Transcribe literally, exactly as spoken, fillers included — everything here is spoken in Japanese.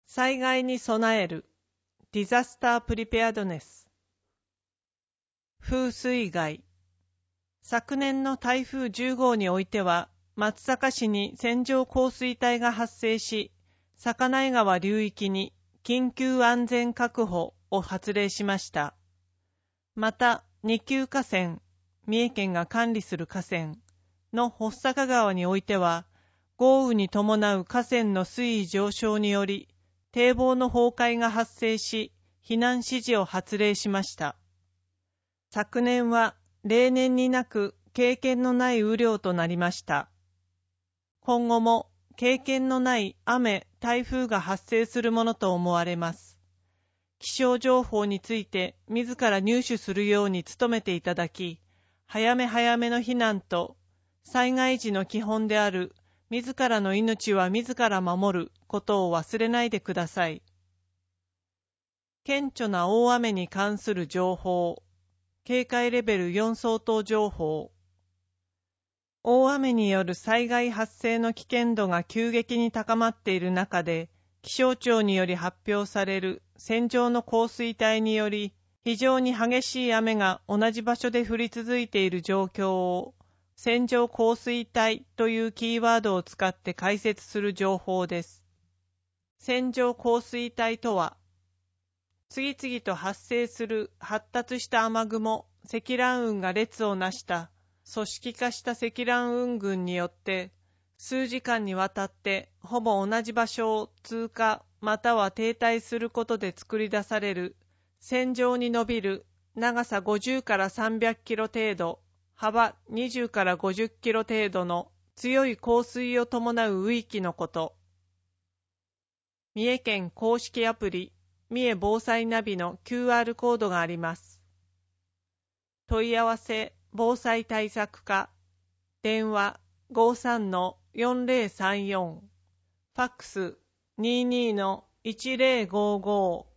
災害に備えるディザスタープリペアドネス。風水害。昨年の台風じゅう号においては、松阪市に線状降水帯が発生し、坂内川流域に緊急安全確保を発令しました。また、二級河川、三重県が管理する河川の穂坂川においては、豪雨に伴う河川の水位上昇により、堤防の崩壊が発生し、避難指示を発令しました。昨年は例年になく経験のない雨量となりました。今後も経験のない雨、台風が発生するものと思われます。気象情報について自ら入手するように努めていただき、早め早めの避難と災害時の基本である自らの命は自ら守ることを忘れないでください。顕著な大雨に関する情報、警戒レベルよん相当情報。大雨による災害発生の危険度が急激に高まっている中で、気象庁により発表される線状の降水帯により、非常に激しい雨が同じ場所で降り続いている状況を、線状降水帯というキーワードを使って解説する情報です。線状降水帯とは、次々と発生する発達した雨雲、積乱雲が列をなした組織化した積乱雲群によって数時間にわたってほぼ同じ場所を通過または停滞することで作り出される線状に伸びる長さごじゅうからさんびゃくキロ程度、幅にじゅうからごじゅっキロ程度の強い降水を伴う雨域のこと。三重県公式アプリ三重防災ナビの キューアール コードがあります。問い合わせ防災対策課、電話 ごじゅうさんのよんぜろさんよん、ファックス にじゅうにのいちぜろごご。